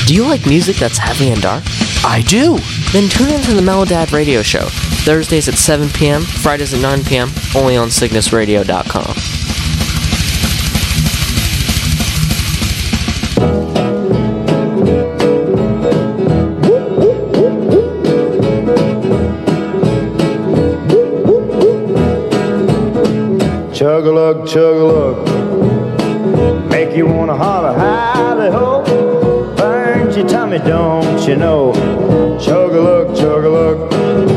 Do you like music that's heavy and dark? I do. Then tune into the Melodad Radio Show, Thursdays at 7 p.m., Fridays at 9 p.m., only on CygnusRadio.com. Chug-a-lug, chug-a-lug, make you wanna holler, howdy-ho. Burns your tummy, don't you know? Chug-a-lug, chug-a-lug,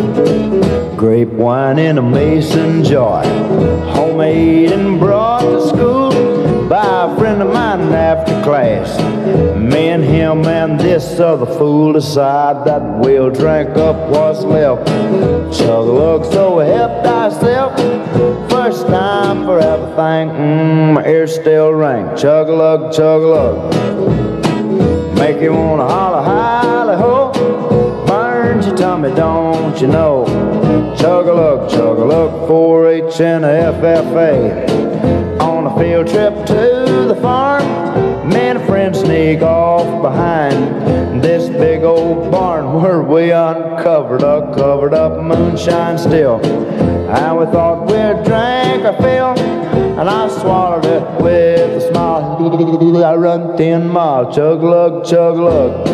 grape wine in a mason jar, homemade and brought to school by a friend of mine after class. Me and him and this other fool decide that we'll drink up what's left. Chug-a-lug, so we helped ourselves. First time for everything, my ears still ring. Chug-a-lug, chug-a-lug, make you wanna holler, howdy-ho. Burns your tummy, don't you know? Chug-a-lug, chug-a-lug, 4-H and a FFA. On a field trip to the farm, me and a friend sneak off behind this big old barn where we uncovered a covered up moonshine still. And we thought we'd drink our fill, and I swallowed it with a smile. I run 10 miles, chug-a-lug, chug-a-lug,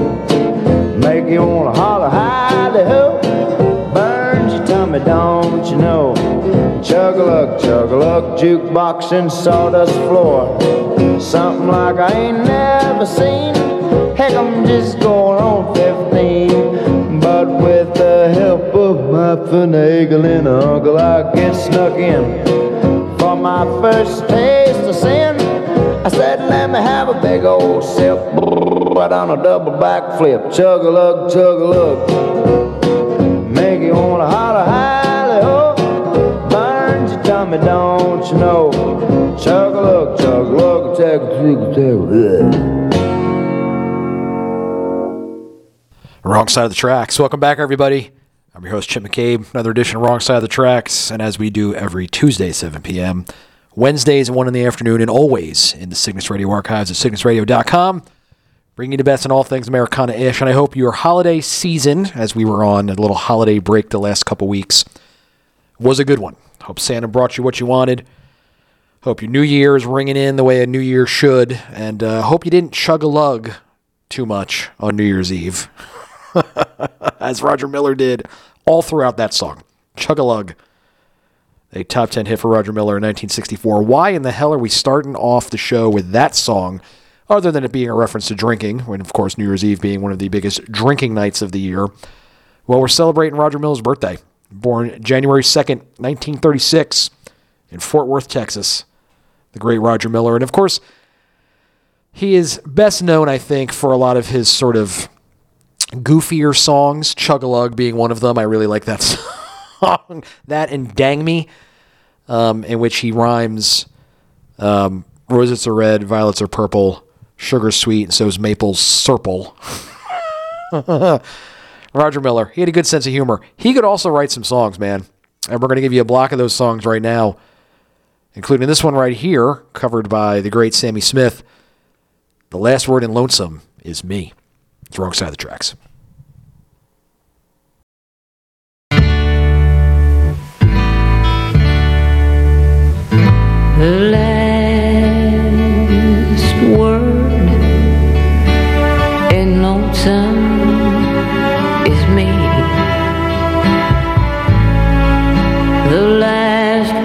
make you wanna holler, howdy-ho. Burns your tummy, don't you know? Chug-a-lug, chug-a-lug, jukebox and sawdust floor, something like I ain't never seen. Heck, I'm just going on 15, but with the help of my finagling uncle, I get snuck in. For my first taste of sin, I said, let me have a big old sip, right on a double backflip. Chug-a-lug, chug-a-lug, make you wanna holler, howdy-ho. Burns your tummy, don't you know? Chug-a-lug, chug-a-lug, chug-a-lug. Wrong Side of the Tracks. Welcome back, everybody. I'm your host, Chip McCabe. Another edition of Wrong Side of the Tracks. And as we do every Tuesday, 7 p.m., Wednesdays, 1 in the afternoon, and always in the Cygnus Radio archives at CygnusRadio.com, bringing you the best in all things Americana-ish. And I hope your holiday season, as we were on a little holiday break the last couple weeks, was a good one. Hope Santa brought you what you wanted. Hope your New Year is ringing in the way a New Year should. And hope you didn't chug-a-lug too much on New Year's Eve. As Roger Miller did all throughout that song. Chug-a-lug. A top 10 hit for Roger Miller in 1964. Why in the hell are we starting off the show with that song, other than it being a reference to drinking, when, of course, New Year's Eve being one of the biggest drinking nights of the year? Well, we're celebrating Roger Miller's birthday. Born January 2nd, 1936, in Fort Worth, Texas. The great Roger Miller. And, of course, he is best known, I think, for a lot of his sort of goofier songs, Chug-a-Lug being one of them. I really like that song. That and Dang Me, in which he rhymes roses are red, violets are purple, sugar's sweet, and so's maple's surple. Roger Miller, he had a good sense of humor. He could also write some songs, man. And we're going to give you a block of those songs right now, including this one right here, covered by the great Sammy Smith. The last word in Lonesome is me. It's Wrong Side of the Tracks. The last word in Lonesome is me. The last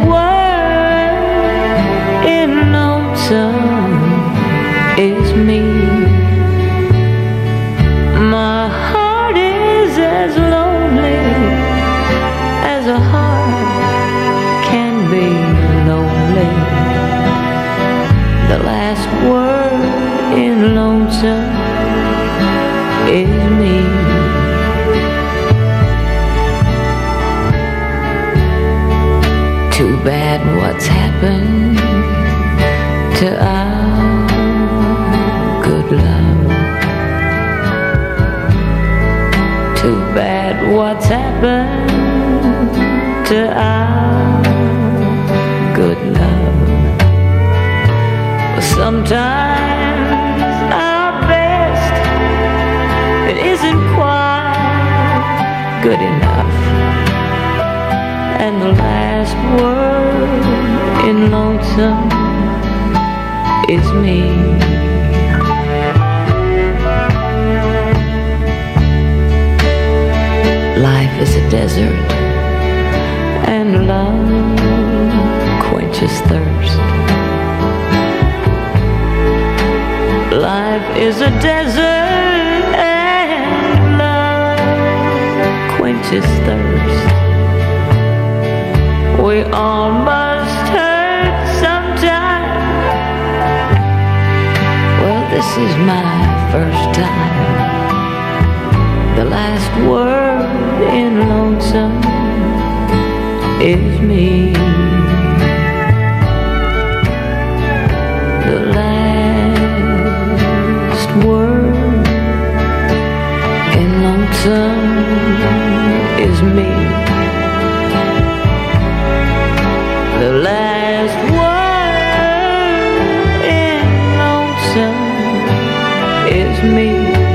word in Lonesome is me. My heart is as lonely as a heart can be lonely. The last word in Lonesome is me. Too bad what's happened to our good love. Too bad what's happened to our good love. But sometimes our best good enough. And the last word in lonesome is me. Life is a desert, and love quenches thirst. Life is a desert, and love quenches thirst. We all must hurt sometime. Well, this is my first time. The last word in lonesome is me. The last word in lonesome is me. The last word in lonesome is me.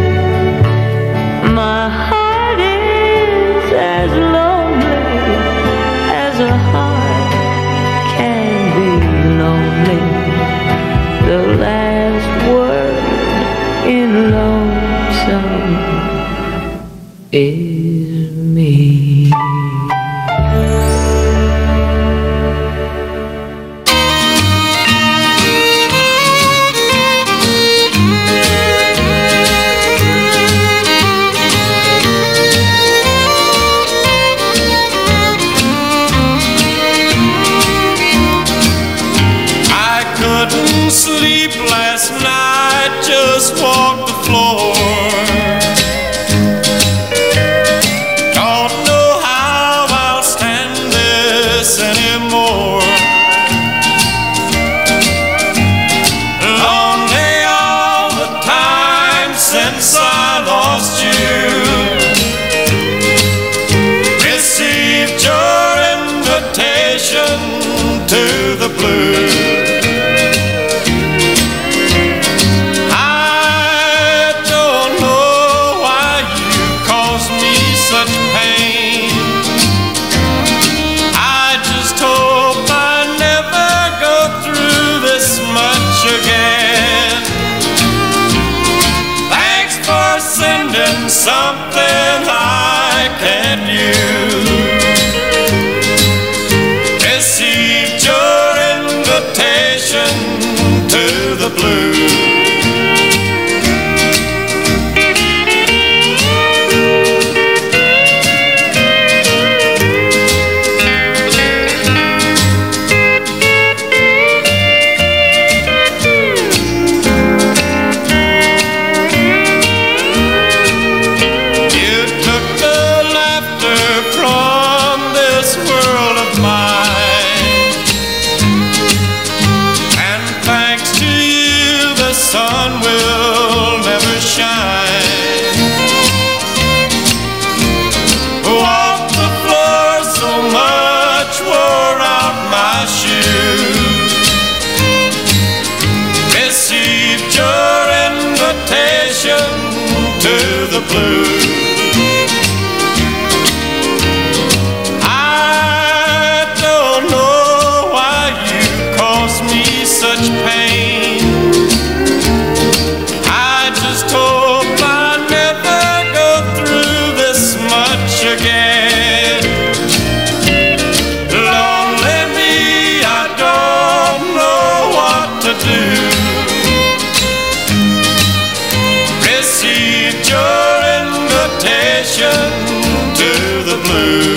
My heart is as lonely as a heart can be lonely. The last word in lonesome is me. Sleep last night, just walked the floor. Don't know how I'll stand this anymore. Long day all the time since I lost you. Received your invitation to the blues. Something I can't use. Received your invitation to the blues. To the blues. I don't know why you caused me such pain. I just hope I never go through this much again. Lonely me, I don't know what to do. Received your invitation to the blues.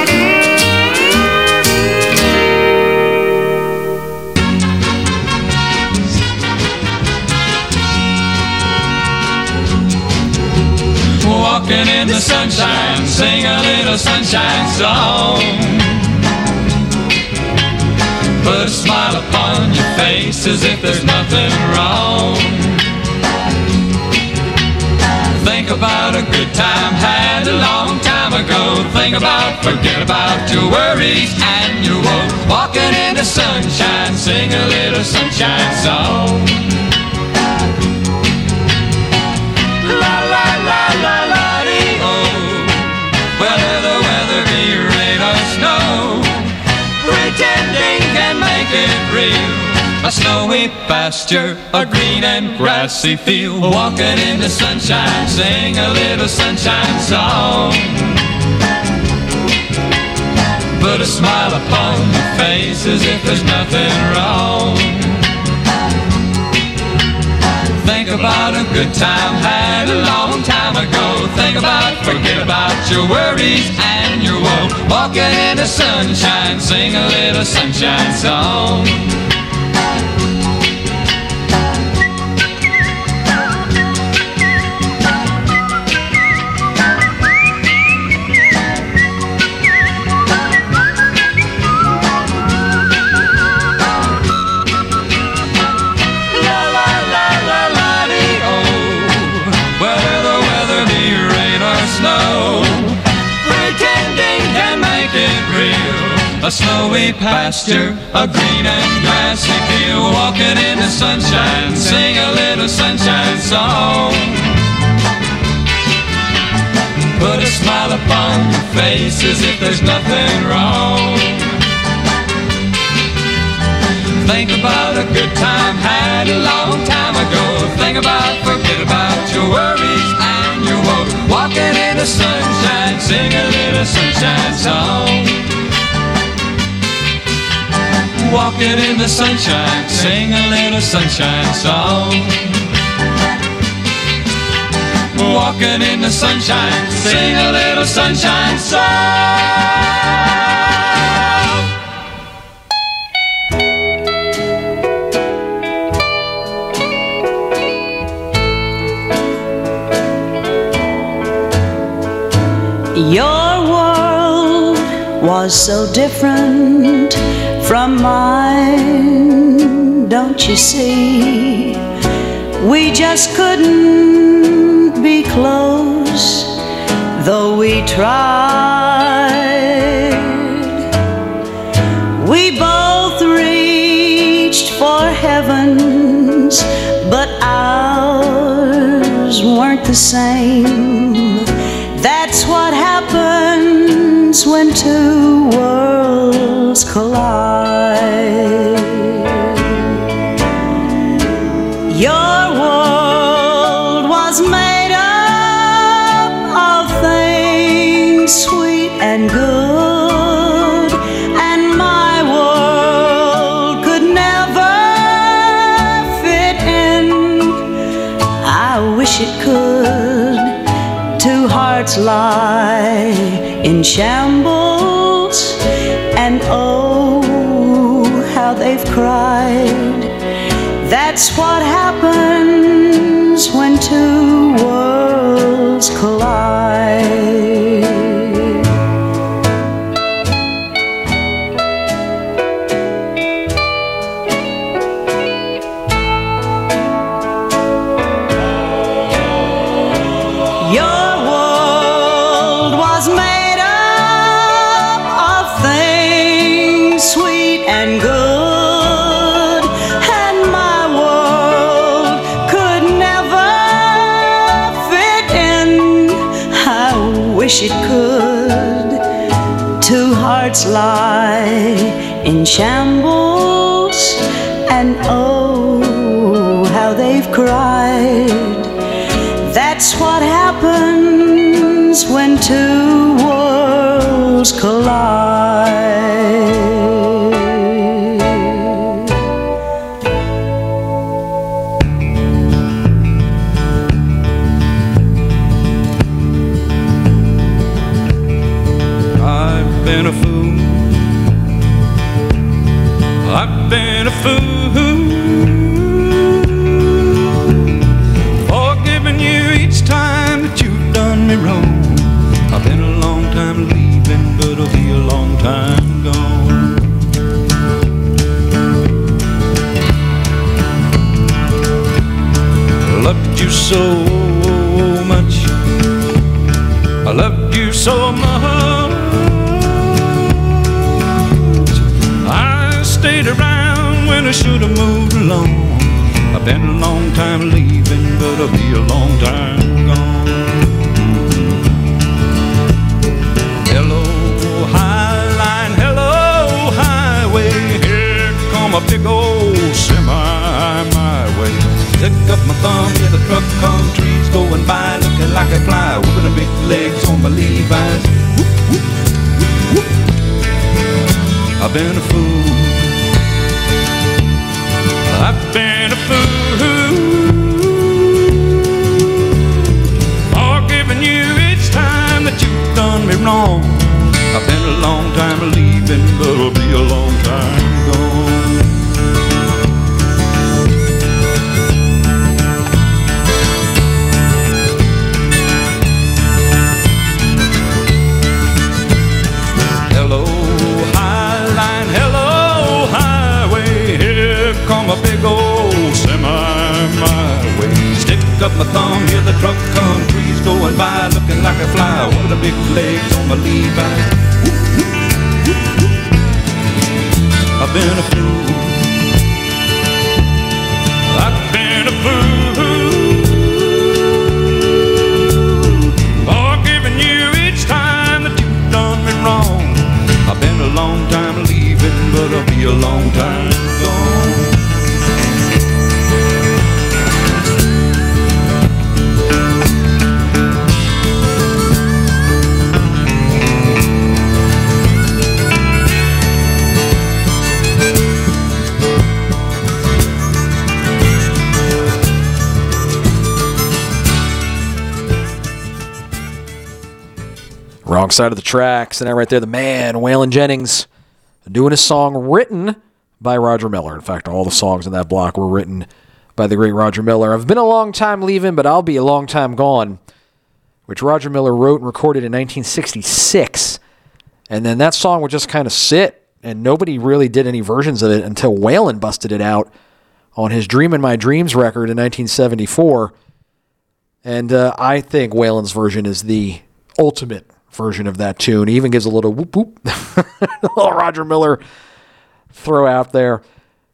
Walking in the sunshine, sing a little sunshine song. Put a smile upon your face as if there's nothing wrong. Think about a good time had a long time ago. Think about, forget about your worries and your woes. Walking in the sunshine, sing a little sunshine song. La la la la la dee oh. Well, a snowy pasture, a green and grassy field. Walking in the sunshine, sing a little sunshine song. Put a smile upon your face as if there's nothing wrong. Think about a good time had a long time ago. Think about, forget about your worries and your woe. Walking in the sunshine, sing a little sunshine song. A snowy pasture, a green and grassy field. Walking in the sunshine, sing a little sunshine song. Put a smile upon your face as if there's nothing wrong. Think about a good time had a long time ago. Think about, forget about your worries and your woes. Walking in the sunshine, sing a little sunshine song. Walking in the sunshine, sing a little sunshine song. Walking in the sunshine, sing a little sunshine song. Your world was so different from mine, don't you see? We just couldn't be close, though we tried. We both reached for heavens, but ours weren't the same. That's what happens when two worlds collide. Your world was made up of things sweet and good, and my world could never fit in. I wish it could. Two hearts lie in shambles, and oh, how they've cried. That's what happens when two worlds collide. It could. Two hearts lie in shambles, and oh, how they've cried. That's what happens when two worlds collide. Been a fool. I've been a fool for giving you each time that you've done me wrong. I've been a long time leaving, but I'll be a long time gone. I loved you so much. I loved you so much. Stayed around when I should have moved along. I've been a long time leaving, but I'll be a long time gone. Hello, Highline, hello, highway. Here come a big old semi. Stick up my thumb, yeah, the truck come, trees going by, looking like a fly, whooping the big legs on my Levi's. Whoop, whoop, whoop, whoop. I've been a fool. I've been a fool. Forgiving you each time that you've done me wrong. I've been a long time leaving, but it'll be a long time gone. Hello, Highline, hello, highway. Here come a big old semi my way. Stick up my thumb, hear the truck come, trees going by, looking like a fly, with the big legs on my Levi's. I've been a fool. I've been a fool. Forgiving you each time that you've done me wrong. I've been a long time leaving, but I'll be a long time gone. Wrong Side of the Tracks, and that right there, the man, Waylon Jennings, doing a song written by Roger Miller. In fact, all the songs in that block were written by the great Roger Miller. I've been a long time leaving, but I'll be a long time gone, which Roger Miller wrote and recorded in 1966. And then that song would just kind of sit, and nobody really did any versions of it until Waylon busted it out on his Dreamin' My Dreams record in 1974. And I think Waylon's version is the ultimate version of that tune. He even gives a little whoop whoop, a little Roger Miller throw out there.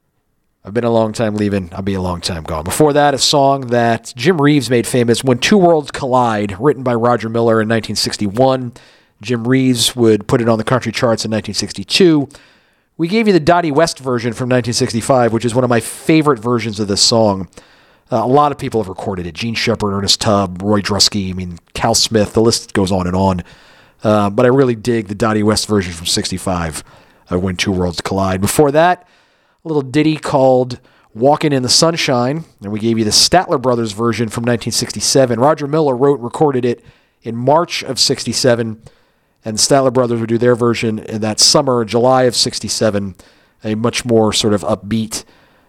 I've been a long time leaving, I'll be a long time gone. Before that, a song that Jim Reeves made famous, When Two Worlds Collide, written by Roger Miller in 1961. Jim Reeves would put it on the country charts in 1962. We gave you the Dottie West version from 1965, which is one of my favorite versions of this song. A lot of people have recorded it. Gene Shepard, Ernest Tubb, Roy Drusky, Cal Smith, the list goes on and on. But I really dig the Dottie West version from 65 of When Two Worlds Collide. Before that, a little ditty called Walkin' in the Sunshine, and we gave you the Statler Brothers version from 1967. Roger Miller wrote and recorded it in March of 67, and the Statler Brothers would do their version in that summer, July of 67, a much more sort of upbeat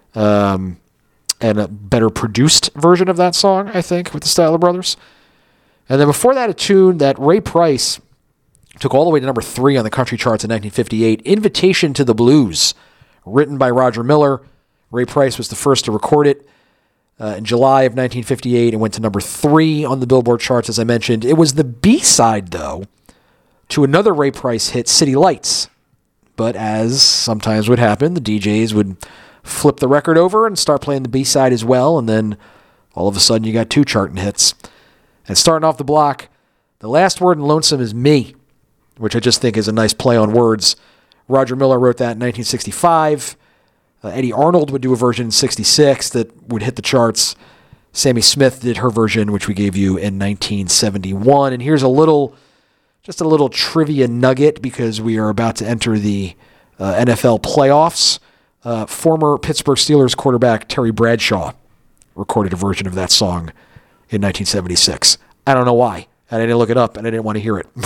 and a better produced version of that song, I think, with the Statler Brothers. And then before that, a tune that Ray Price took all the way to number 3 on the country charts in 1958, Invitation to the Blues, written by Roger Miller. Ray Price was the first to record it in July of 1958 and went to number 3 on the Billboard charts, as I mentioned. It was the B-side, though, to another Ray Price hit, City Lights. But as sometimes would happen, the DJs would flip the record over and start playing the B-side as well, and then all of a sudden you got 2 charting hits. And starting off the block, The Last Word in Lonesome is Me, which I just think is a nice play on words. Roger Miller wrote that in 1965. Eddie Arnold would do a version in 66 that would hit the charts. Sammy Smith did her version, which we gave you in 1971. And here's just a little trivia nugget, because we are about to enter the NFL playoffs. Former Pittsburgh Steelers quarterback Terry Bradshaw recorded a version of that song in 1976. I don't know why. I didn't look it up, and I didn't want to hear it.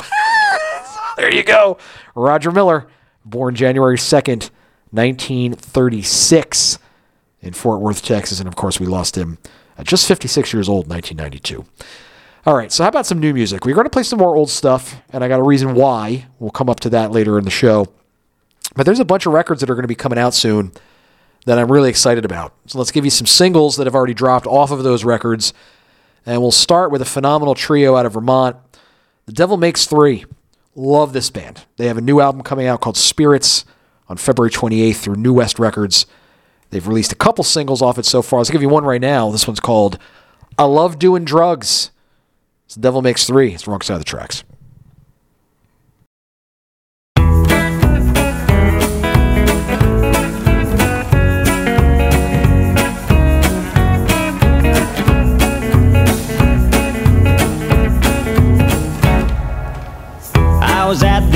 There you go. Roger Miller, born January 2nd, 1936 in Fort Worth, Texas. And, of course, we lost him at just 56 years old in 1992. All right, so how about some new music? We're going to play some more old stuff, and I got a reason why. We'll come up to that later in the show. But there's a bunch of records that are going to be coming out soon that I'm really excited about. So let's give you some singles that have already dropped off of those records. And we'll start with a phenomenal trio out of Vermont, The Devil Makes Three. Love this band. They have a new album coming out called Spirits on February 28th through New West Records. They've released a couple singles off it so far. I'll give you one right now. This one's called I Love Doing Drugs. It's The Devil Makes Three. It's the Wrong Side of the Tracks.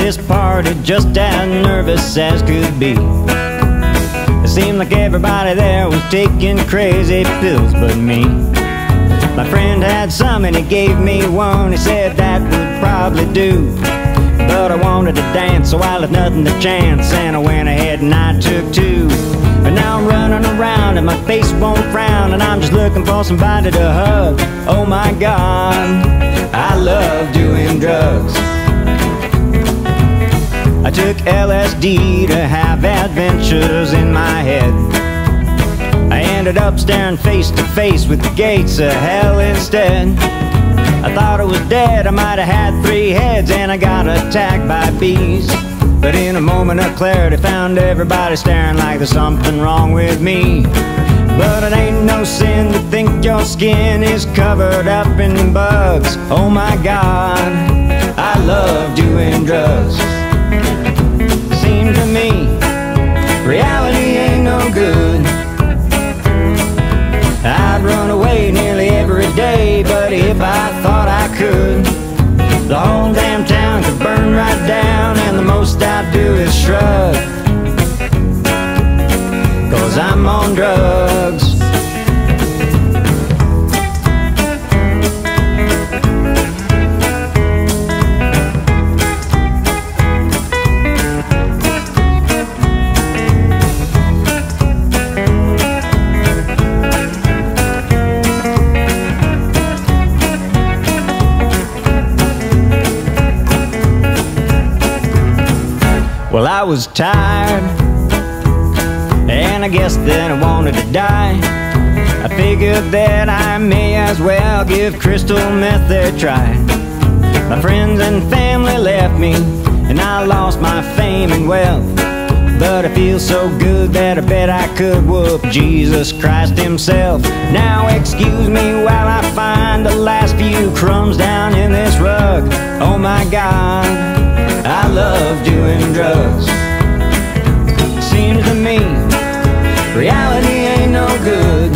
this party just as nervous as could be. It seemed like everybody there was taking crazy pills but me. My friend had some and he gave me one. He said that would probably do, but I wanted to dance, so I left nothing to chance, and I went ahead and I took two. But now I'm running around and my face won't frown, and I'm just looking for somebody to hug. Oh my God, I love doing drugs. I took LSD to have adventures in my head. I ended up staring face to face with the gates of hell instead. I thought I was dead, I might have had 3 heads, and I got attacked by bees. But in a moment of clarity, found everybody staring like there's something wrong with me. But it ain't no sin to think your skin is covered up in bugs. Oh my God, I love doing drugs. Seems to me, reality ain't no good. I'd run away nearly every day, but if I thought I could, the whole damn town could burn right down, and the most I'd do is shrug, 'cause I'm on drugs. Well, I was tired, and I guess that I wanted to die. I figured that I may as well give crystal meth a try. My friends and family left me, and I lost my fame and wealth. But I feel so good that I bet I could whoop Jesus Christ himself. Now excuse me while I find the last few crumbs down in this rug. Oh my God, I love doing drugs. Seems to me, reality ain't no good.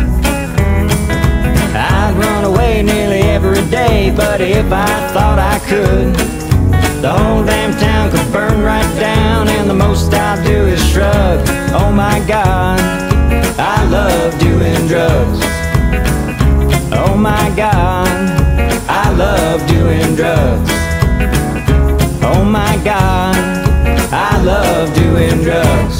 I'd run away nearly every day, but if I thought I could, the whole damn town could burn right down, and the most I'll do is shrug. Oh my God, I love doing drugs. Oh my God, I love doing drugs. Oh my God, I love doing drugs.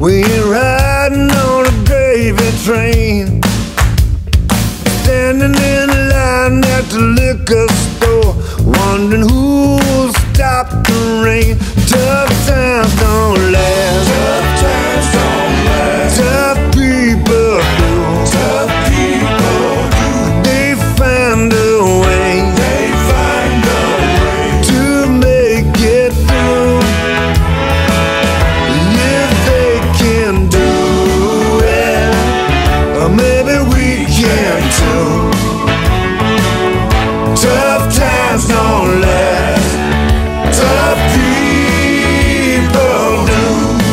We ain't riding on a gravy train, standing in line at the liquor store, wondering who'll stop the rain. Tough times don't last. Tough times don't last. Tough people do. Tough people do. They find a way. They find a way to make it through. If they can do it, or maybe we can too. Tough times don't last. Tough people do.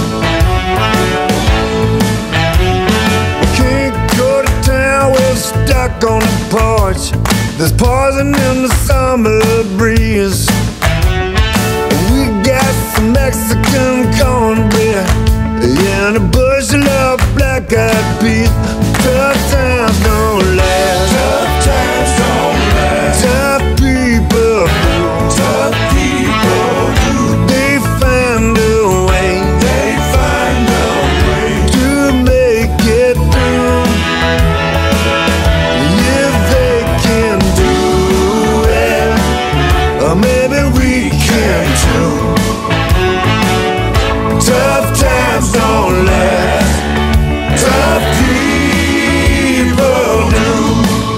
We can't go to town, we're stuck on the porch. There's poison in the summer breeze. We got some Mexican cornbread and a bushel of black-eyed peas. Tough times don't last. Tough times don't last. Tough people do. Tough people do. They find a way. They find a way to make it through. If they can do it, or maybe we can too. Tough times don't last. Tough people do.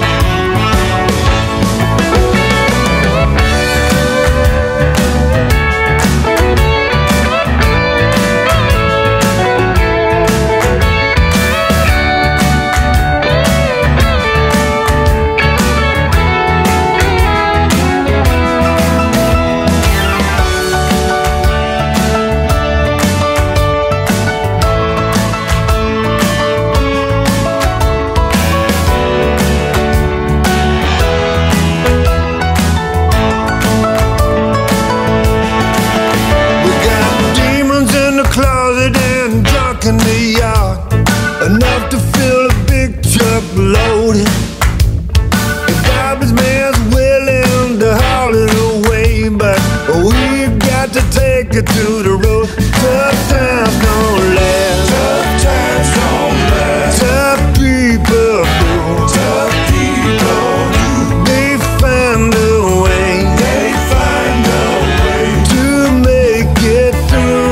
In the yard, enough to fill a big truck loaded. The garbage man's willing to haul it away, but we got to take it to the road. Tough times don't last. Tough times don't last. Tough people do. Tough people do. They find a way. They find a way to make it through.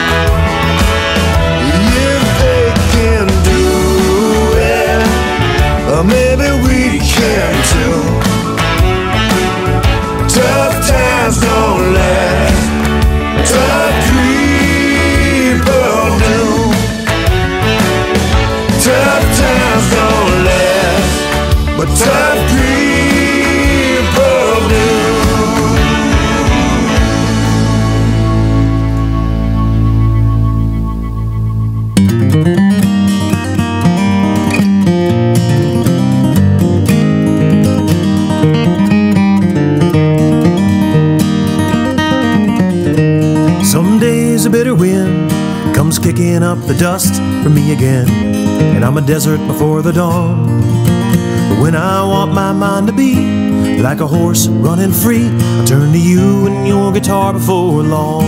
Or maybe we can too. Tough times don't last. Tough people do. Tough times don't last, but tough people do. Some days a bitter wind comes kicking up the dust for me again, and I'm a desert before the dawn. But when I want my mind to be like a horse running free, I turn to you and your guitar before long.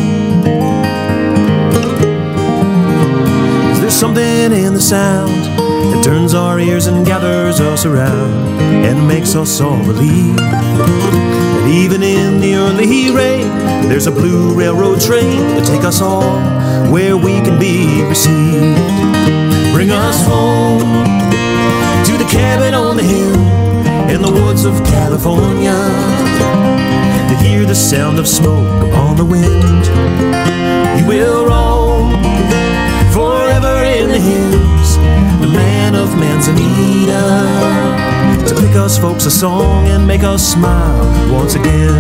'Cause there's something in the sound that turns our ears and gathers us around and makes us all believe that even in the early rain, there's a blue railroad train to take us all where we can be received. Bring us home to the cabin on the hill in the woods of California, to hear the sound of smoke upon the wind. We will roam forever in the hills, the man of Manzanita, to pick us folks a song and make us smile once again.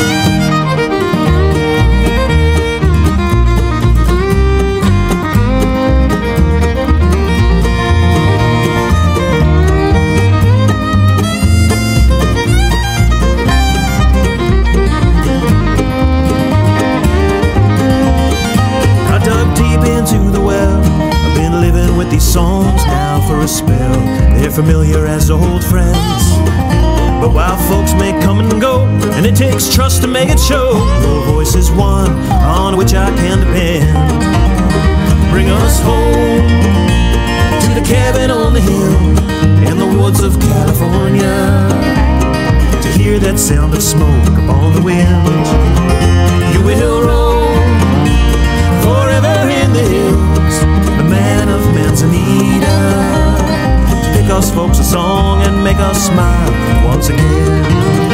Songs now for a spell, they're familiar as old friends. But while folks may come and go, and it takes trust to make it show, your voice is one on which I can depend. bring us home to the cabin on the hill in the woods of California, to hear that sound of smoke upon the wind. You will roam forever in the hills, the man of Manzanita, to pick us folks a song and make us smile once again.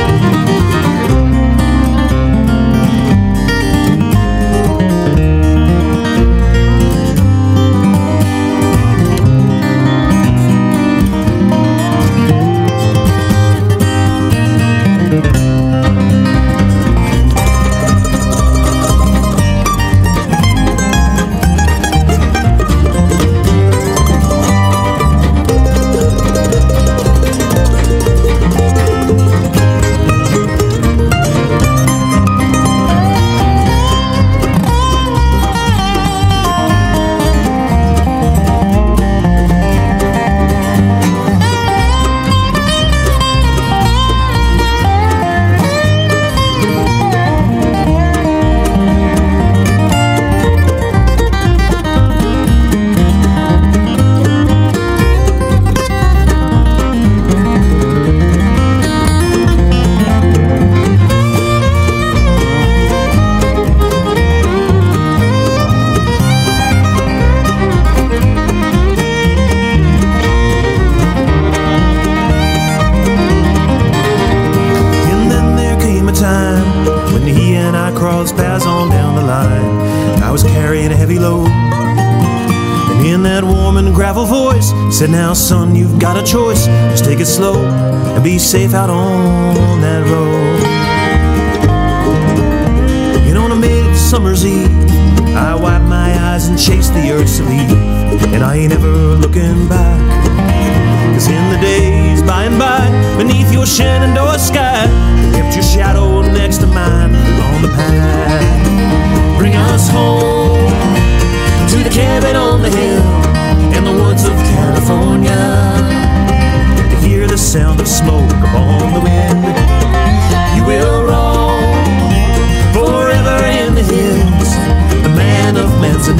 Said, now son, you've got a choice. Just take it slow and be safe out on that road. And on a midsummer's eve, I wipe my eyes and chase the urge to leave, and I ain't ever looking back. 'Cause in the days by and by, beneath your Shenandoah sky, I kept your shadow next to mine on the path. Bring us home to the cabin on the hill in the woods of California, to hear the sound of smoke upon the wind. You will roam forever in the hills, the man of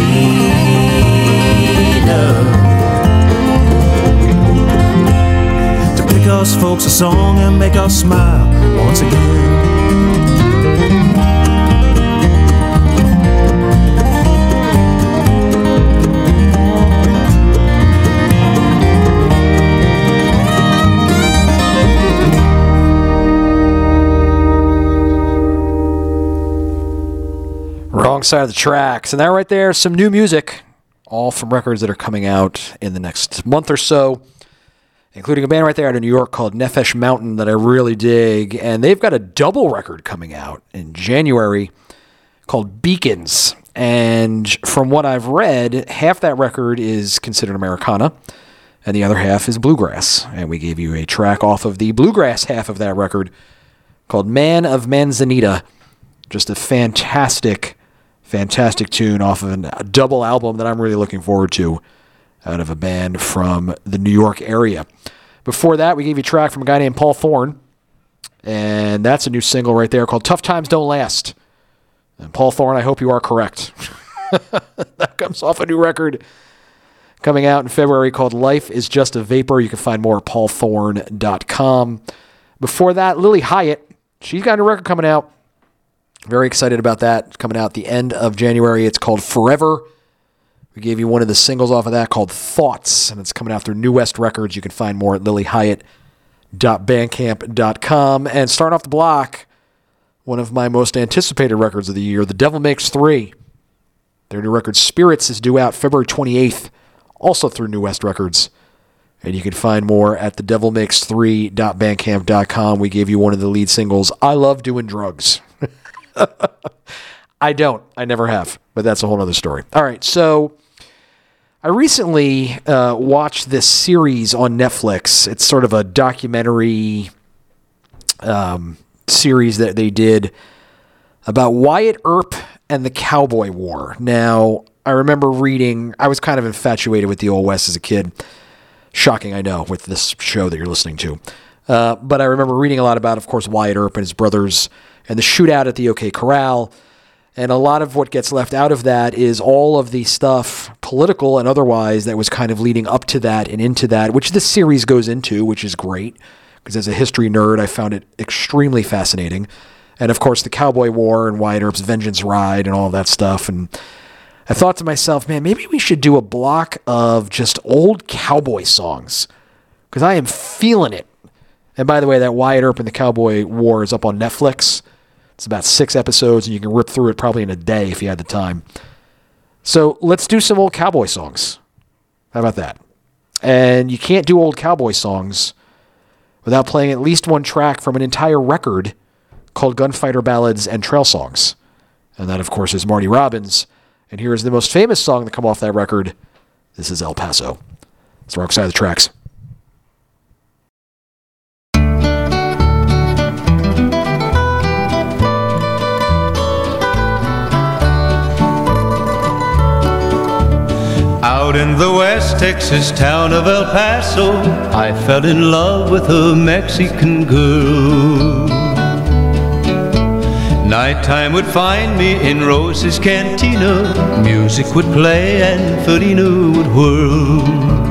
Manzanita, to pick us folks a song and make us smile once again. Wrong Side of the Tracks. And that right there, some new music, all from records that are coming out in the next month or so, including a band right there out of New York called Nefesh Mountain that I really dig. And they've got a double record coming out in January called Beacons. And from what I've read, half that record is considered Americana, and the other half is bluegrass. And we gave you a track off of the bluegrass half of that record called Man of Manzanita. Just a fantastic tune off of a double album that I'm really looking forward to out of a band from the New York area. Before that, we gave you a track from a guy named Paul Thorne, and that's a new single right there called Tough Times Don't Last. And Paul Thorne, I hope you are correct. That comes off a new record coming out in February called Life is Just a Vapor. You can find more at paulthorne.com. Before that, Lily Hyatt, she's got a new record coming out. Very excited about that. It's coming out the end of January. It's called Forever. We gave you one of the singles off of that called Thoughts, and it's coming out through New West Records. You can find more at lilyhyatt.bandcamp.com. And starting off the block, one of my most anticipated records of the year, The Devil Makes Three. Their new record, Spirits, is due out February 28th, also through New West Records. And you can find more at thedevilmakes3.bandcamp.com. We gave you one of the lead singles, I Love Doing Drugs. I don't. I never have. But that's a whole other story. All right, so I recently watched this series on Netflix. It's sort of a documentary series that they did about Wyatt Earp and the Cowboy War. Now, I remember reading, I was kind of infatuated with the Old West as a kid. Shocking, I know, with this show that you're listening to. But I remember reading a lot about, of course, Wyatt Earp and his brothers and the shootout at the OK Corral. And a lot of what gets left out of that is all of the stuff, political and otherwise, that was kind of leading up to that and into that, which this series goes into, which is great. Because as a history nerd, I found it extremely fascinating. And of course, the Cowboy War and Wyatt Earp's Vengeance Ride and all of that stuff. And I thought to myself, man, maybe we should do a block of just old cowboy songs. Because I am feeling it. And by the way, that Wyatt Earp and the Cowboy War is up on Netflix. It's about 6 episodes, and you can rip through it probably in a day if you had the time. So let's do some old cowboy songs. How about that? And you can't do old cowboy songs without playing at least one track from an entire record called Gunfighter Ballads and Trail Songs. And that, of course, is Marty Robbins. And here is the most famous song to come off that record. This is El Paso. It's the Wrong Side of the Tracks. Out in the West Texas town of El Paso, I fell in love with a Mexican girl. Nighttime would find me in Rose's Cantina. Music would play and Felina would whirl.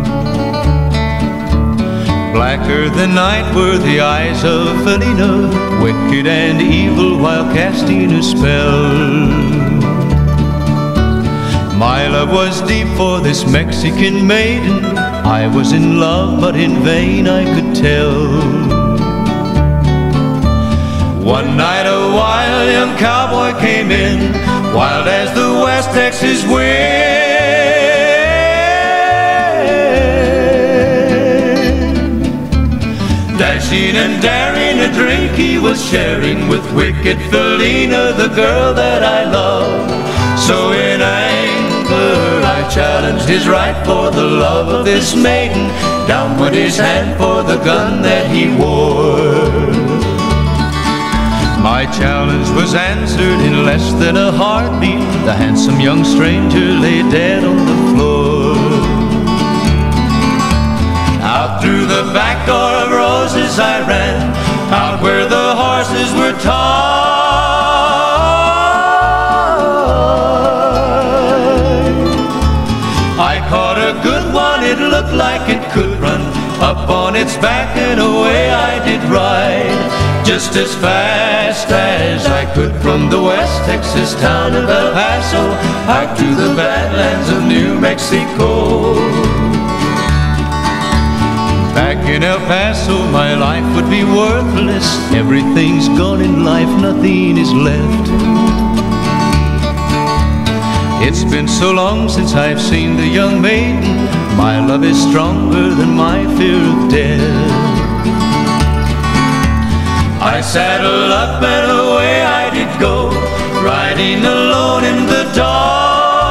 Blacker than night were the eyes of Felina, wicked and evil while casting a spell. My love was deep for this Mexican maiden. I was in love, but in vain I could tell. One night a wild young cowboy came in, wild as the West Texas wind. Dashing and daring, a drink he was sharing with wicked Felina, the girl that I love. So in anger I challenged his right for the love of this maiden. Down went his hand for the gun that he wore. My challenge was answered in less than a heartbeat. The handsome young stranger lay dead on the floor. Out through the back door of Roses I ran, out where the horses were tied. I caught a good one, it looked like it could run. Up on its back and away I did ride, just as fast as I could from the West Texas town of El Paso out to the badlands of New Mexico. Back in El Paso my life would be worthless. Everything's gone in life, nothing is left. It's been so long since I've seen the young maiden. My love is stronger than my fear of death. I saddled up and away I did go, riding alone in the dark.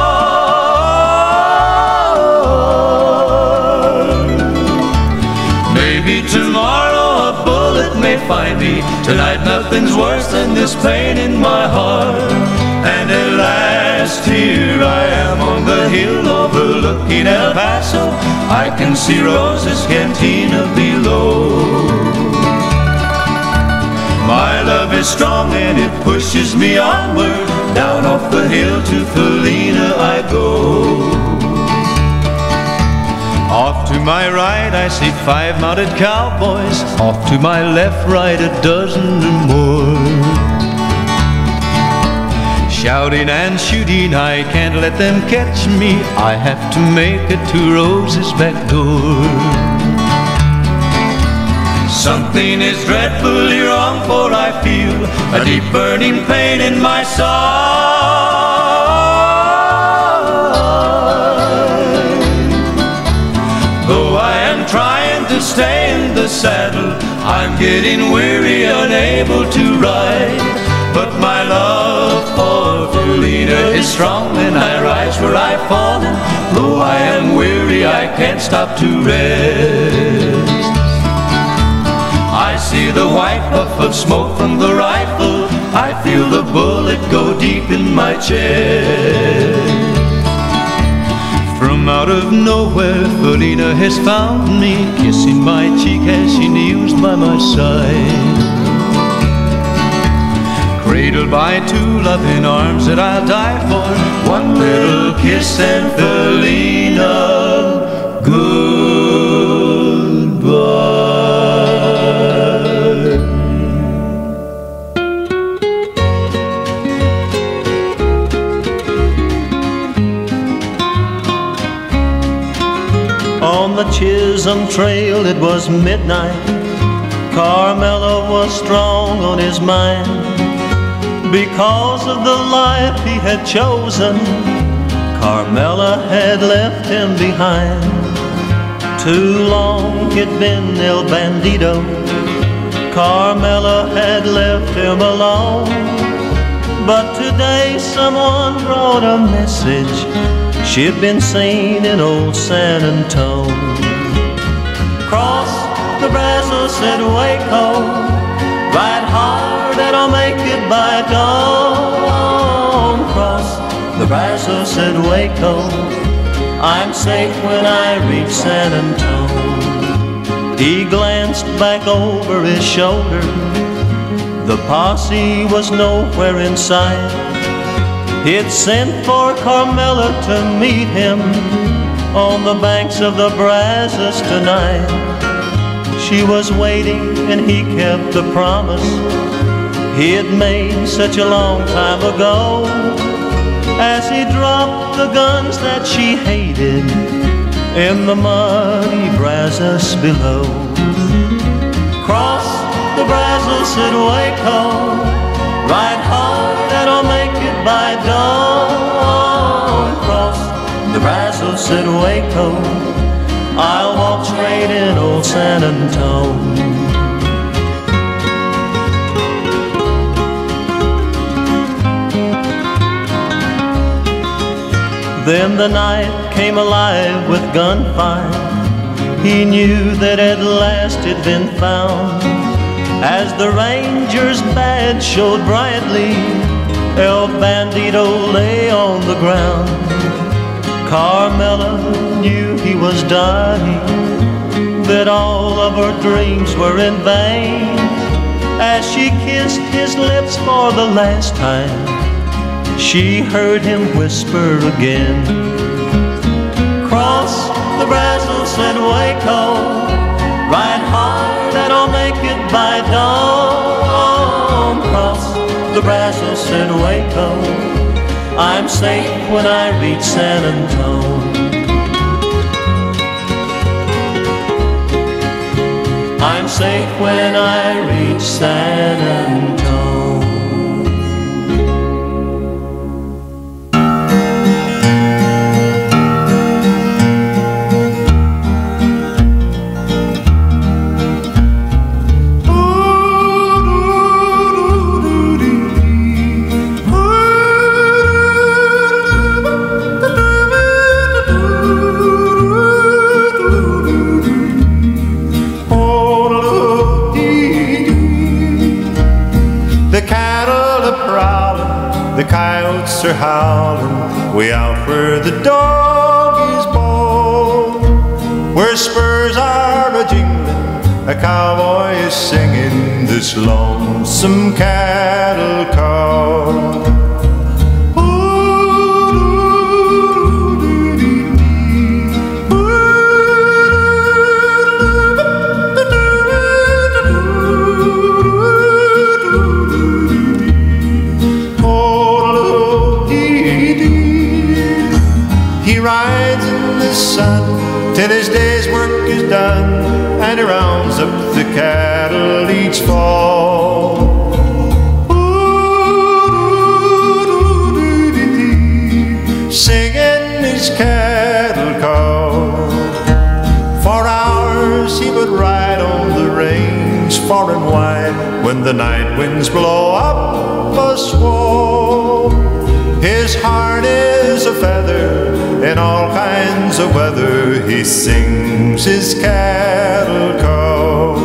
Maybe tomorrow a bullet may find me. Tonight nothing's worse than this pain in my heart. And at last here I am on the hill overlooking El Paso. I can see Rose's Cantina below. My love is strong and it pushes me onward. Down off the hill to Felina I go. Off to my right I see 5 mounted cowboys. Off to my left, right, a dozen or more. Shouting and shooting, I can't let them catch me. I have to make it to Rose's back door. Something is dreadfully wrong, for I feel a deep burning pain in my side. Though I am trying to stay in the saddle, I'm getting weary, unable to ride. But my love for Felina is strong, and I rise where I've fallen. Though I am weary, I can't stop to rest. I see the white puff of smoke from the rifle. I feel the bullet go deep in my chest. From out of nowhere, Felina has found me, kissing my cheek as she kneels by my side. cradled by two loving arms that I'll die for. One little kiss and Felina, goodbye. On the Chisholm Trail it was midnight. Carmela was strong on his mind. Because of the life he had chosen, Carmela had left him behind. Too long he'd been El Bandito. Carmela had left him alone. But today someone brought a message. She'd been seen in old San Antone. Cross the Brazos at Waco, ride hard and I'll make it by dawn. Cross the Brazos at Waco, I'm safe when I reach San Antone. He glanced back over his shoulder. The posse was nowhere in sight. He'd sent for Carmela to meet him on the banks of the Brazos tonight. She was waiting and he kept the promise he had made such a long time ago. As he dropped the guns that she hated in the muddy Brazos below. Cross the Brazos at Waco, ride hard and I'll make it by dawn. Cross the Brazos at Waco, I'll walk straight in old San Antone. Then the night came alive with gunfire. He knew that at last it'd been found. As the ranger's badge showed brightly, El Bandito lay on the ground. Carmela knew he was dying, that all of her dreams were in vain. As she kissed his lips for the last time, she heard him whisper again. Cross the Brazos at Waco, ride hard and I'll make it by dawn. Cross the Brazos at Waco, I'm safe when I reach San Antone. I'm safe when I reach San Antone. The coyotes are howling way out where the dog is born, where spurs are a-jingling, a cowboy is singing this lonesome cattle call. He rides in the sun till his day's work is done, and he rounds up the cattle each fall. Singing his cattle call. For hours he would ride on the range far and wide, when the night winds blow up a squall. His heart is a feather in all kinds of weather. He sings his cattle call.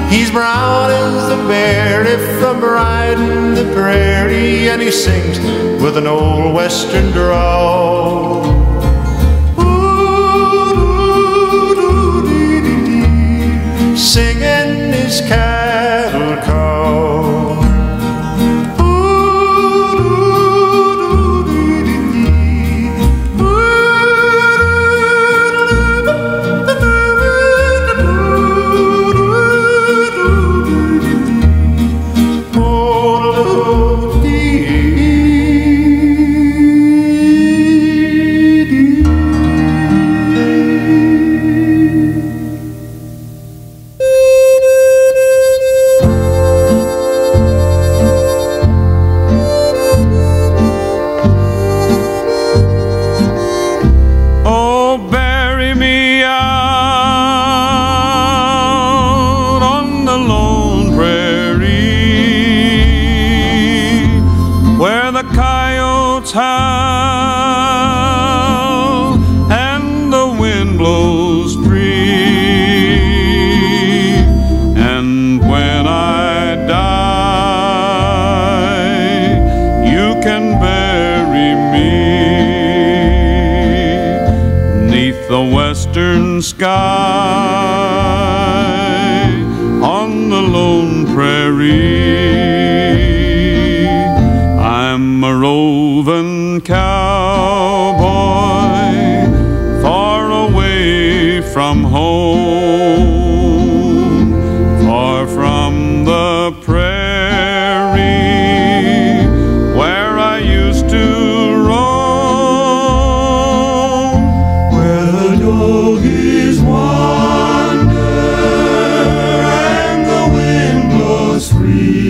He's brown as the berry from riding the prairie, and he sings with an old western drawl. Ooh-doo-doo-dee-dee-dee, singing his cattle call. Sky on the lone prairie. I'm a roving cowboy, far away from home, far from the prairie where I used to roam, where the doggies wander and the wind blows free.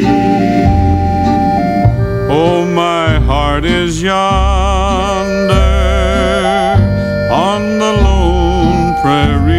Oh, my heart is yonder on the lone prairie.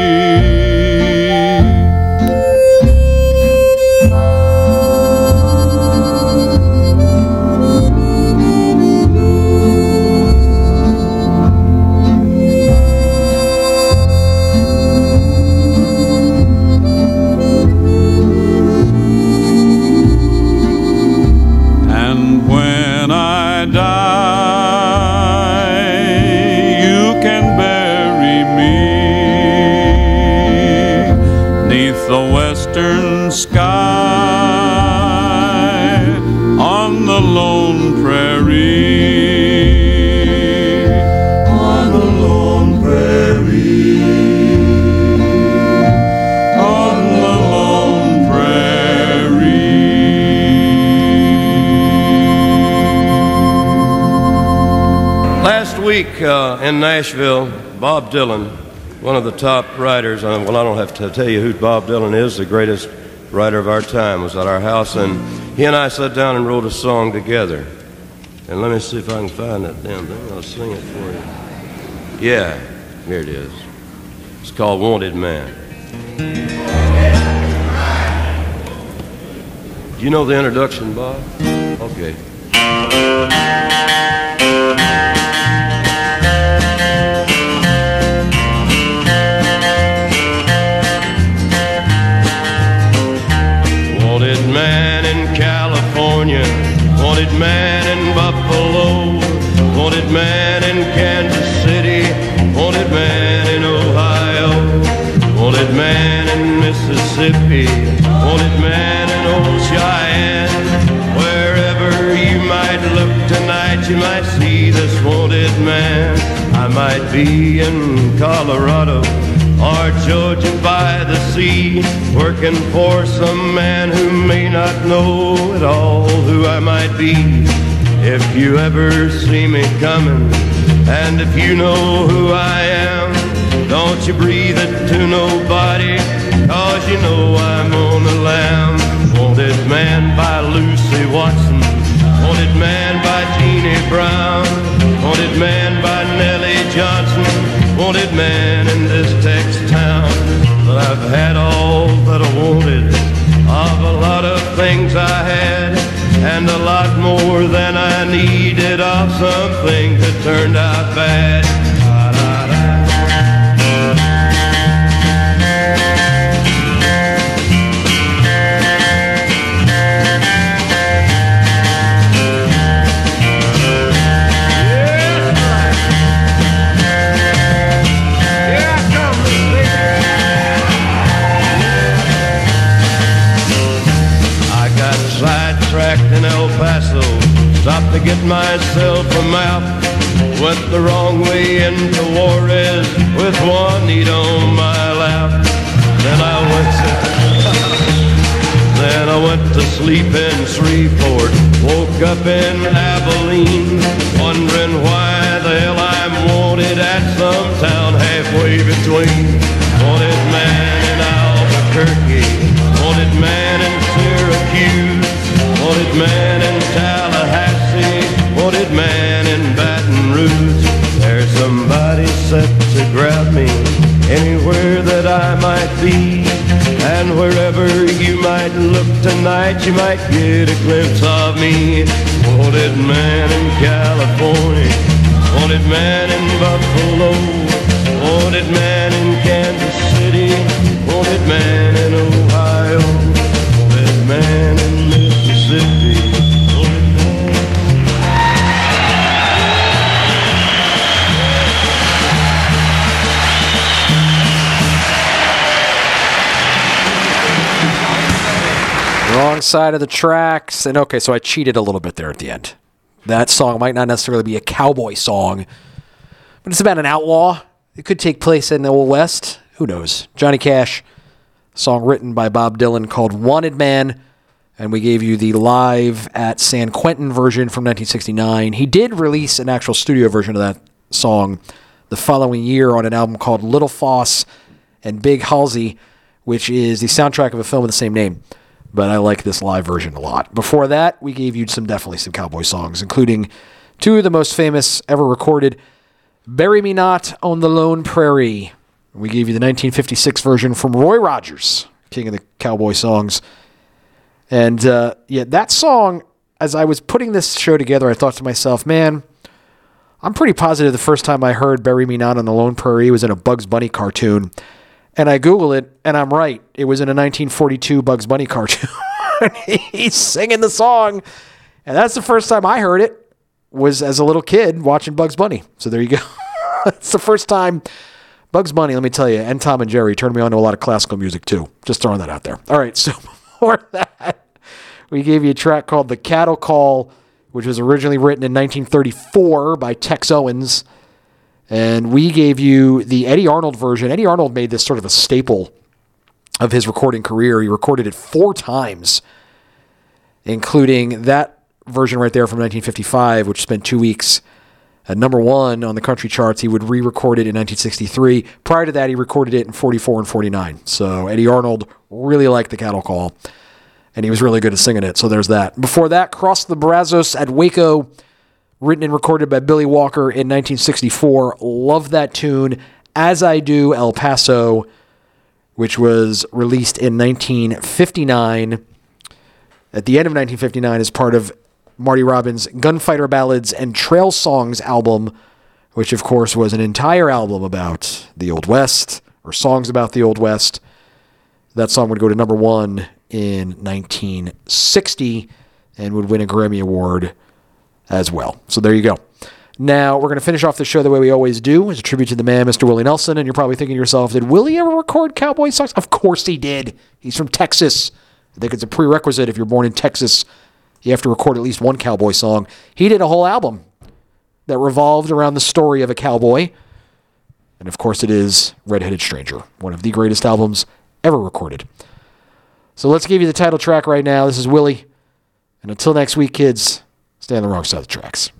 Sky on the lone prairie, on the lone prairie, on the lone prairie. Last week in Nashville, Bob Dylan, one of the top writers, well, I don't have to tell you who Bob Dylan is, the greatest writer of our time, was at our house, and he and I sat down and wrote a song together. And let me see if I can find that damn thing. I'll sing it for you. Yeah, here it is. It's called Wanted Man. Do you know the introduction, Bob? Okay. Wanted man in California, wanted man in Buffalo, wanted man in Kansas City, wanted man in Ohio, wanted man in Mississippi, wanted man in old Cheyenne. Wherever you might look tonight, you might see this wanted man. I might be in Colorado or Georgia by the sea, working for some man who may not know at all who I might be. If you ever see me coming, and if you know who I am, don't you breathe it to nobody, cause you know I'm on the lam. Wanted man by Lucy Watson, wanted man by Jeannie Brown, wanted man by Nellie Johnson, wanted man in this Texas town. But I've had all that I wanted, of a lot of things I had, and a lot more than I needed of something that turned out bad. to get myself a map. Went the wrong way into Juarez with Juanita on my lap. Then I went to sleep in Shreveport. Woke up in Abilene, wondering why the hell I'm wanted at some town halfway between. Wanted man in Albuquerque, wanted man in Syracuse, wanted man in Tallahassee, wanted man in Baton Rouge. There's somebody set to grab me anywhere that I might be, and wherever you might look tonight, you might get a glimpse of me. Wanted man in California, wanted man in Buffalo, wanted man in Kansas City, wanted man in Ohio, wanted man in Mississippi. Wrong Side of the Tracks. And okay, so I cheated a little bit there at the end. That song might not necessarily be a cowboy song, but it's about an outlaw. It could take place in the Old West. Who knows? Johnny Cash, song written by Bob Dylan called Wanted Man, and we gave you the live at San Quentin version from 1969. He did release an actual studio version of that song the following year on an album called Little Foss and Big Halsey, which is the soundtrack of a film of the same name. But I like this live version a lot. Before that, we gave you definitely some cowboy songs, including two of the most famous ever recorded, Bury Me Not on the Lone Prairie. We gave you the 1956 version from Roy Rogers, king of the cowboy songs. And that song, as I was putting this show together, I thought to myself, man, I'm pretty positive the first time I heard Bury Me Not on the Lone Prairie was in a Bugs Bunny cartoon. And I Google it, and I'm right. It was in a 1942 Bugs Bunny cartoon. He's singing the song. And that's the first time I heard it, was as a little kid watching Bugs Bunny. So there you go. It's the first time. Bugs Bunny, let me tell you, and Tom and Jerry turned me on to a lot of classical music too. Just throwing that out there. All right, so before that, we gave you a track called The Cattle Call, which was originally written in 1934 by Tex Owens. And we gave you the Eddie Arnold version. Eddie Arnold made this sort of a staple of his recording career. He recorded it 4 times, including that version right there from 1955, which spent 2 weeks at number 1 on the country charts. He would re-record it in 1963. Prior to that, he recorded it in 44 and 49. So Eddie Arnold really liked The Cattle Call, and he was really good at singing it. So there's that. Before that, Cross the Brazos at Waco, written and recorded by Billy Walker in 1964. Love that tune, as I do El Paso, which was released in 1959. At the end of 1959 as part of Marty Robbins' Gunfighter Ballads and Trail Songs album, which of course was an entire album about the Old West, or songs about the Old West. That song would go to number 1 in 1960 and would win a Grammy Award as well. So there you go. Now, we're going to finish off the show the way we always do, as a tribute to the man, Mr. Willie Nelson. And you're probably thinking to yourself, did Willie ever record cowboy songs? Of course he did. He's from Texas. I think it's a prerequisite if you're born in Texas. You have to record at least one cowboy song. He did a whole album that revolved around the story of a cowboy. And of course it is Red-Headed Stranger, one of the greatest albums ever recorded. So let's give you the title track right now. This is Willie. And until next week, kids, stay on the wrong side of the tracks.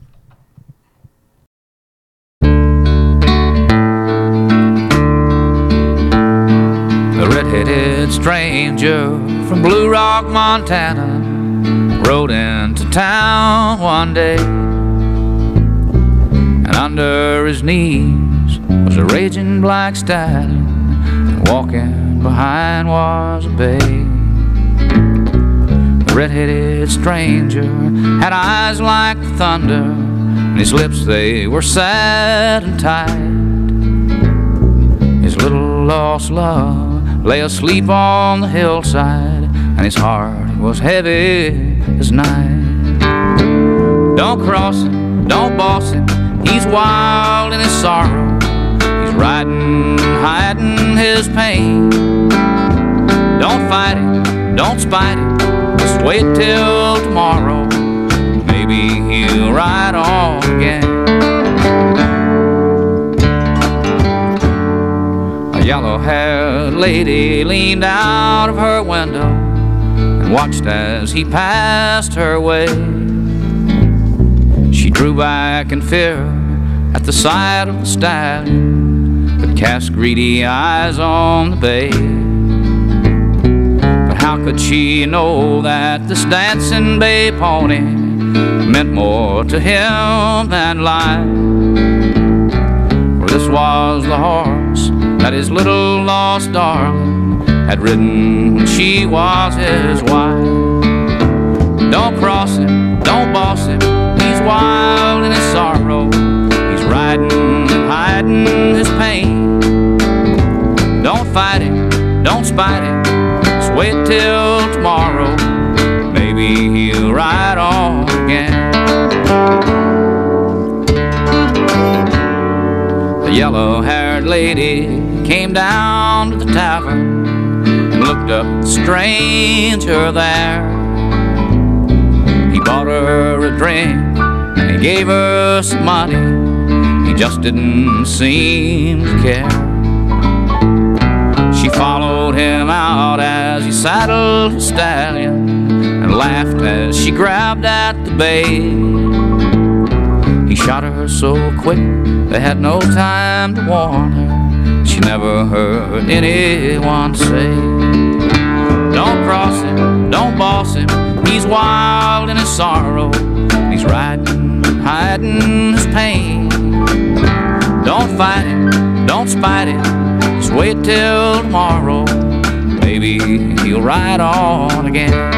The red-headed stranger from Blue Rock, Montana, rode into town one day, and under his knees was a raging black stallion, and walking behind was a bay. The red-headed stranger had eyes like thunder, and his lips, they were sad and tight. His little lost love lay asleep on the hillside, and his heart was heavy as night. Don't cross him, don't boss him, he's wild in his sorrow. He's riding, hiding his pain. Don't fight him, don't spite him, just wait till tomorrow. Maybe maybe he'll ride on again. A yellow-haired lady leaned out of her window and watched as he passed her way. She drew back in fear at the sight of the stallion, but cast greedy eyes on the bay. But how could she know that this dancing bay pony meant more to him than life? For this was the horse that his little lost darling had ridden when she was his wife. Don't cross him, don't boss him, he's wild in his sorrow. He's riding and hiding his pain. Don't fight him, don't spite him, just wait till tomorrow. Maybe he'll ride on again. The yellow-haired lady came down to the tavern and looked up at the stranger there. He bought her a drink and he gave her some money. He just didn't seem to care. She followed him out as he saddled his stallion and laughed as she grabbed at the bay. He shot her so quick they had no time to warn her. She never heard anyone say, don't cross him, don't boss him, he's wild in his sorrow. He's riding, hiding his pain. Don't fight him, don't spite him, just wait till tomorrow. Maybe he'll ride on again.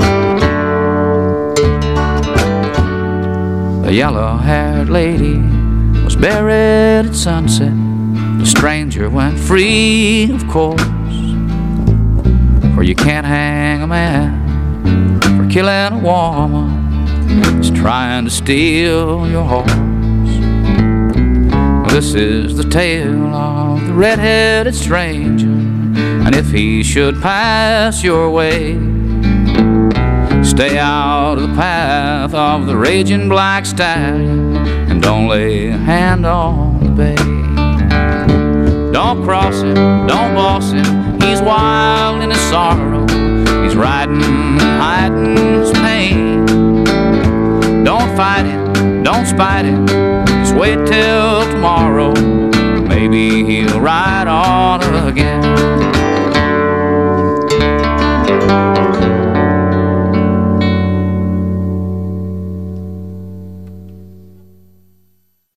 The yellow-haired lady was buried at sunset. The stranger went free, of course. For you can't hang a man for killing a woman who's trying to steal your horse. Well, this is the tale of the red-headed stranger, and if he should pass your way, stay out of the path of the raging black stallion and don't lay a hand on the bay. Don't cross him, don't boss him, he's wild in his sorrow. He's riding and hiding his pain. Don't fight him, don't spite him, just wait till tomorrow. Maybe he'll ride on